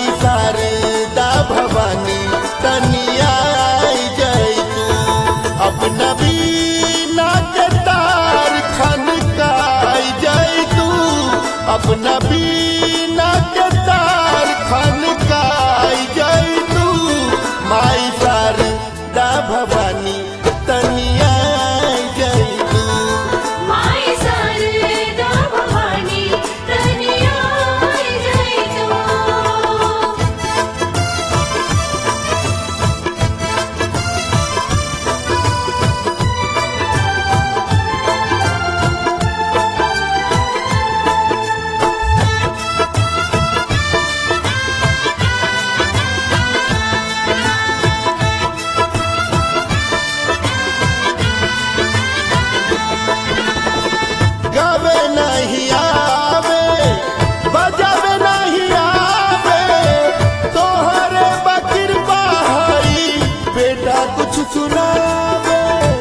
माई शारदा भवानी तनिया जय तू अपना बीना के तार खनकाई जय तू अपना बीना के तार खनकाई जय तू माई शारदा भवानी तनिया जय तू माई शारदा भवानी तनिया जय तू। गावे नहीं आवे बजावे नहीं आवे तोहरे बकिरपा हई बेटा कुछ सुनावे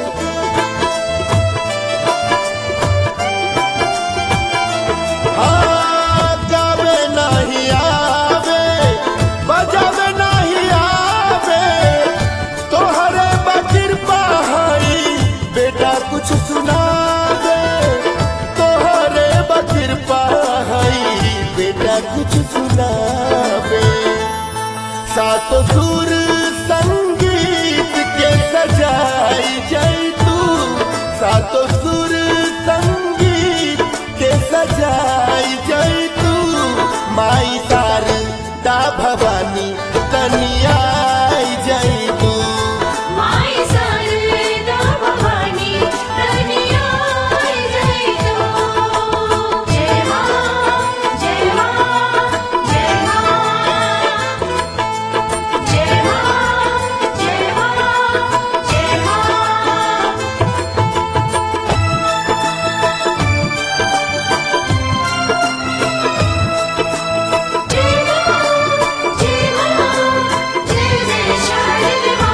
हाँ गावे नहीं आवे बजावे नहीं आवे तोहरे बकिरपा हई बेटा कुछ सुनावे तोहरे बकिरपा हई बेटा कुछ सुनावे सातो सुर संगीत के सजाई जय तू सातो सुर संगीत के सजाई जय तू माई शारदा भवानी तनिया जय तू माई शारदा भवानी तनिया जय तू। जय मां जय मां जय मां जय मां जय मां जय मां। जय मां जय मां जय जय शारदा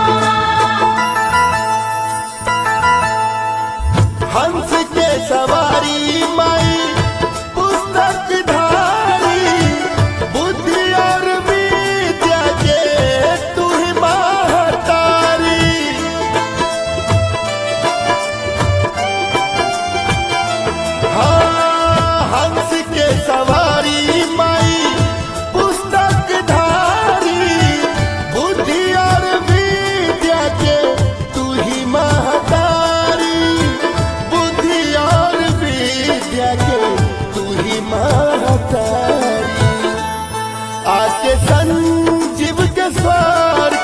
हंस के सवारी माई पुस्तक धारी बुद्धि और विद्या के तू ही महतारी हाँ हंस के सवारी माई पुस्तक धारी बुद्धि और विद्या के तू ही महतारी बुद्धि और विद्या के तू ही महतारी आके संजीव के स्वर